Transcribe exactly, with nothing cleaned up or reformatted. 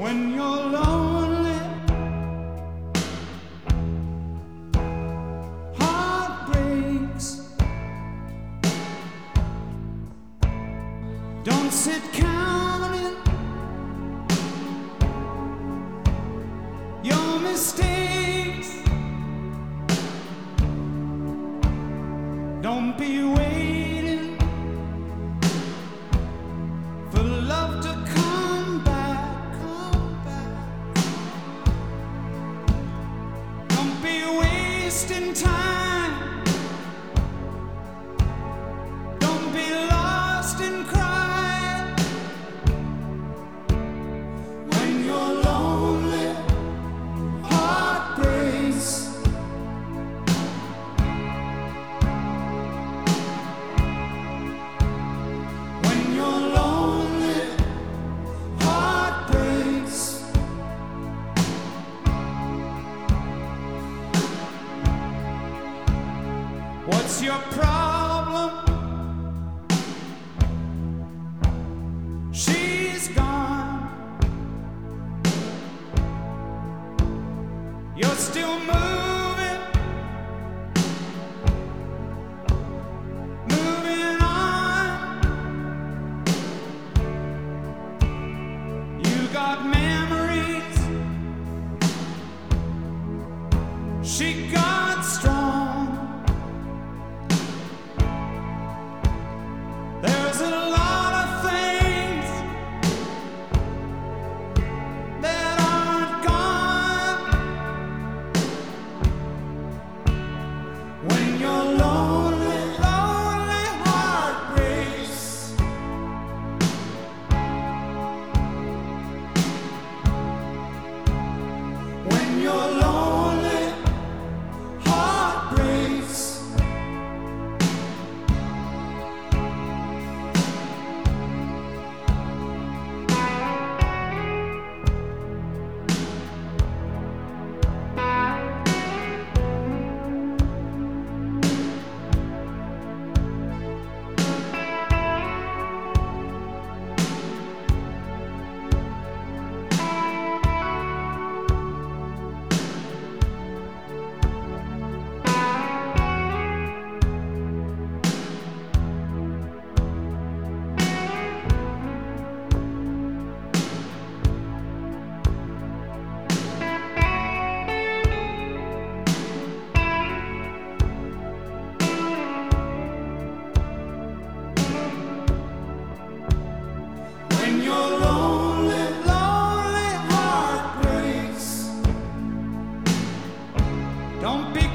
when you're lonely, heart breaks. Don't sit counting your mistakes. Don't be waiting for love to come back, come back. Don't be wasting time. Don't be lost in crying when you're lonely, heart breaks. When you're lonely, heart breaks. What's your problem? She's gone. You're still moving, moving on. You got memories. She got strong. There's a lot of things that aren't gone. When you're lonely, lonely, heart breaks. When you're lonely, heart breaks. When you're lonely, lonely, heart breaks. Don't be